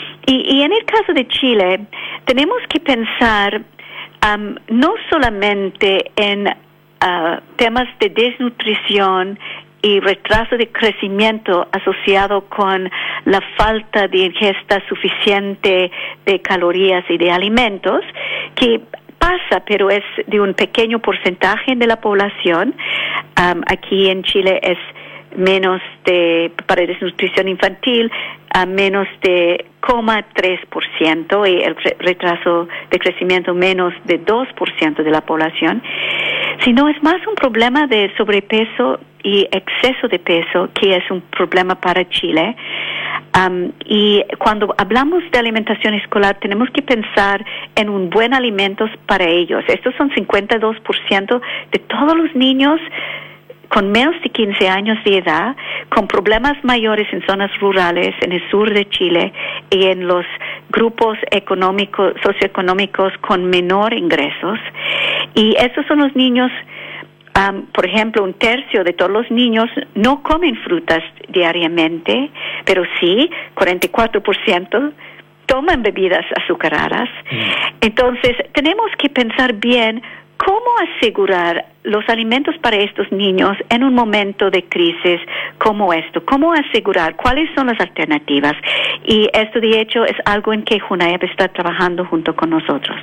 Y, y en el caso de Chile, tenemos que pensar um, no solamente en uh, temas de desnutrición y retraso de crecimiento asociado con la falta de ingesta suficiente de calorías y de alimentos, que pasa, pero es de un pequeño porcentaje de la población. Um, aquí en Chile es menos de, para desnutrición infantil, a menos de cero coma tres por ciento, y el retraso de crecimiento menos de dos por ciento de la población, sino es más un problema de sobrepeso y exceso de peso, que es un problema para Chile. Um, y cuando hablamos de alimentación escolar, tenemos que pensar en un buen alimentos para ellos. Estos son cincuenta y dos por ciento de todos los niños con menos de quince años de edad, con problemas mayores en zonas rurales, en el sur de Chile, y en los grupos económicos, socioeconómicos con menor ingresos. Y estos son los niños, um, por ejemplo, un tercio de todos los niños no comen frutas diariamente, pero sí, cuarenta y cuatro por ciento toman bebidas azucaradas. Entonces, tenemos que pensar bien cómo asegurar los alimentos para estos niños en un momento de crisis como esto. ¿Cómo asegurar? ¿Cuáles son las alternativas? Y esto, de hecho, es algo en que JUNAEP está trabajando junto con nosotros.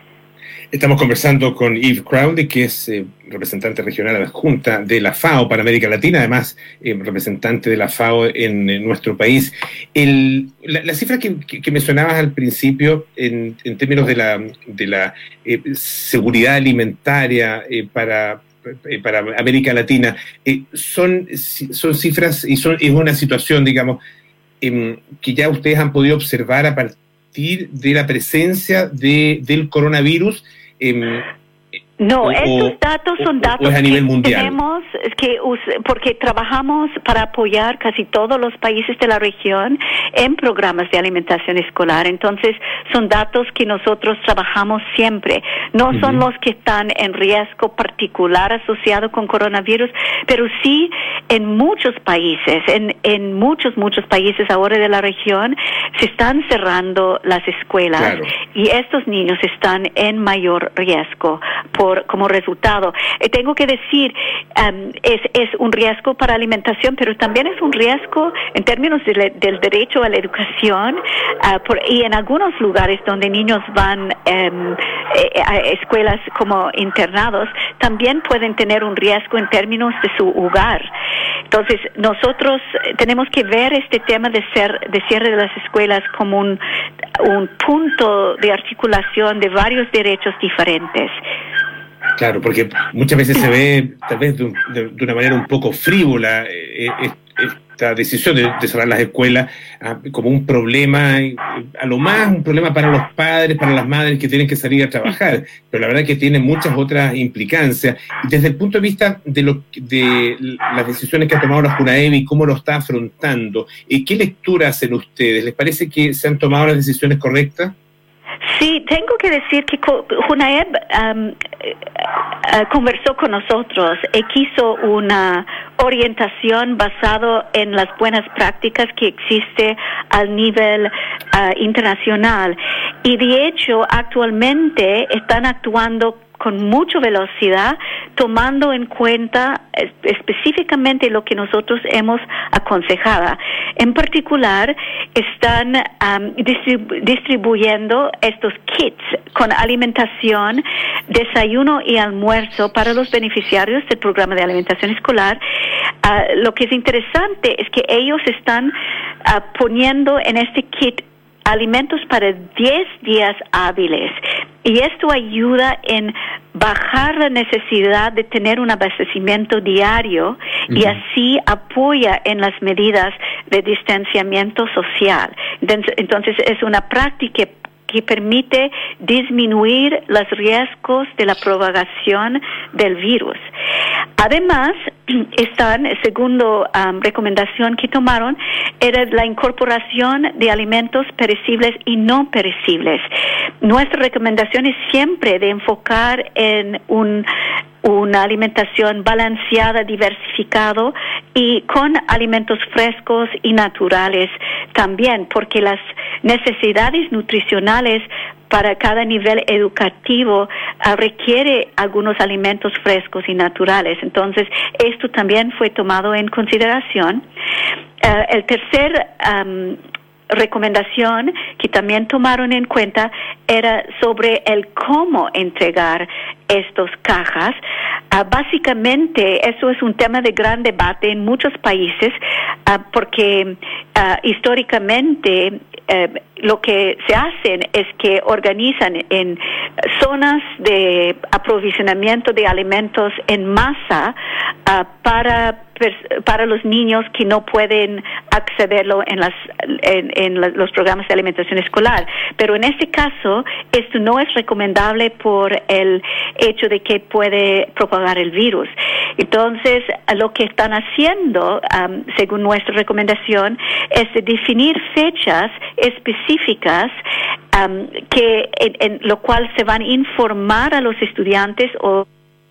Estamos conversando con Eve Crowley, que es eh, representante regional adjunta de la FAO para América Latina, además eh, representante de la FAO en, en nuestro país. El, la, la cifra que, que, que mencionabas al principio en, en términos de la, de la eh, seguridad alimentaria eh, para, eh, para América Latina, eh, son, son cifras y son, es una situación, digamos, eh, que ya ustedes han podido observar a partir de la presencia de, del coronavirus. Eh, No, o, estos datos son datos a nivel que mundial. tenemos, que porque trabajamos para apoyar casi todos los países de la región en programas de alimentación escolar. Entonces, son datos que nosotros trabajamos siempre. No uh-huh. son los que están en riesgo particular asociado con coronavirus, pero sí en muchos países, en, en muchos, muchos países ahora de la región, se están cerrando las escuelas. Claro. Y estos niños están en mayor riesgo por como resultado. Eh, tengo que decir, um, es, es un riesgo para alimentación, pero también es un riesgo en términos de le, del derecho a la educación, uh, por, y en algunos lugares donde niños van um, eh, a escuelas como internados, también pueden tener un riesgo en términos de su hogar. Entonces, nosotros tenemos que ver este tema de, ser, de cierre de las escuelas como un, un punto de articulación de varios derechos diferentes. Claro, porque muchas veces se ve, tal vez de, un, de, de una manera un poco frívola, eh, eh, esta decisión de, de cerrar las escuelas ah, como un problema, eh, a lo más un problema para los padres, para las madres que tienen que salir a trabajar, pero la verdad es que tiene muchas otras implicancias. Y desde el punto de vista de, lo, de las decisiones que ha tomado la JUNAEP y cómo lo está afrontando, eh, ¿qué lectura hacen ustedes? ¿Les parece que se han tomado las decisiones correctas? Sí, tengo que decir que JUNAEP um, uh, conversó con nosotros y quiso una orientación basada en las buenas prácticas que existe al nivel uh, internacional. Y de hecho, actualmente están actuando con mucha velocidad, tomando en cuenta es, específicamente lo que nosotros hemos aconsejado. En particular, están um, distribu- distribuyendo estos kits con alimentación, desayuno y almuerzo para los beneficiarios del programa de alimentación escolar. Uh, lo que es interesante es que ellos están uh, poniendo en este kit alimentos para diez días hábiles, y esto ayuda en bajar la necesidad de tener un abastecimiento diario, uh-huh. y así apoya en las medidas de distanciamiento social. Entonces, entonces es una práctica que permite disminuir los riesgos de la propagación del virus. Además, están, segundo um, recomendación que tomaron, era la incorporación de alimentos perecibles y no perecibles. Nuestra recomendación es siempre de enfocar en un una alimentación balanceada, diversificado y con alimentos frescos y naturales también, porque las necesidades nutricionales para cada nivel educativo uh, requiere algunos alimentos frescos y naturales. Entonces, esto también fue tomado en consideración. Uh, el tercer um, recomendación que también tomaron en cuenta era sobre el cómo entregar estos cajas. Uh, básicamente, eso es un tema de gran debate en muchos países, uh, porque uh, históricamente uh, lo que se hacen es que organizan en zonas de aprovisionamiento de alimentos en masa uh, para para los niños que no pueden accederlo en las en, en los programas de alimentación escolar. Pero en este caso, esto no es recomendable por el hecho de que puede propagar el virus. Entonces, lo que están haciendo, um, según nuestra recomendación, es de definir fechas específicas um, que en, en lo cual se van a informar a los estudiantes o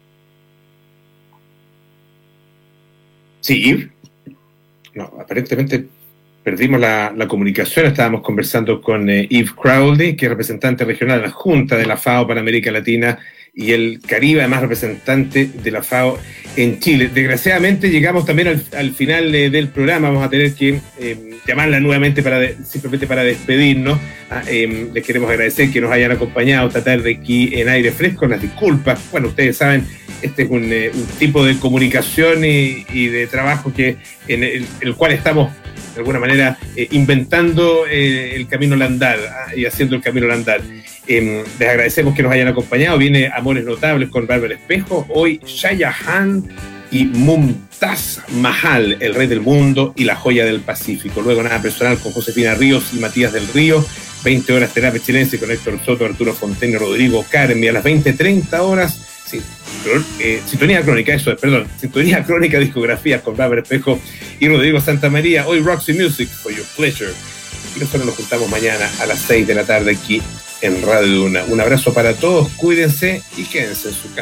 Sí, no, aparentemente perdimos la, la comunicación. Estábamos conversando con eh, Eve Crowley, que es representante regional de la Junta de la FAO para América Latina y el Caribe, además representante de la FAO en Chile. Desgraciadamente llegamos también al, al final eh, del programa. Vamos a tener que eh, llamarla nuevamente para de, simplemente para despedirnos. Ah, eh, les queremos agradecer que nos hayan acompañado esta tarde aquí en Aire Fresco. Las disculpas, bueno, ustedes saben, este es un, eh, un tipo de comunicación y, y de trabajo que en el, el cual estamos de alguna manera eh, inventando eh, el camino al andar ah, y haciendo el camino al andar. Eh, les agradecemos que nos hayan acompañado. Viene Amores Notables con Bárbara Espejo. Hoy Shah Jahan y Mumtaz Mahal, el rey del mundo y la joya del Pacífico. Luego Nada Personal con Josefina Ríos y Matías del Río. veinte horas Terapia Chilense con Héctor Soto, Arturo Fontaine, Rodrigo Carmi. A las veinte treinta horas sí, eh, Sintonía Crónica, eso es, perdón, Sintonía Crónica Discografía con Bárbara Espejo y Rodrigo Santamaría. Hoy Roxy Music for your pleasure. Y nosotros nos juntamos mañana a las seis de la tarde aquí en Radio Duna. Un abrazo para todos, cuídense y quédense en su casa.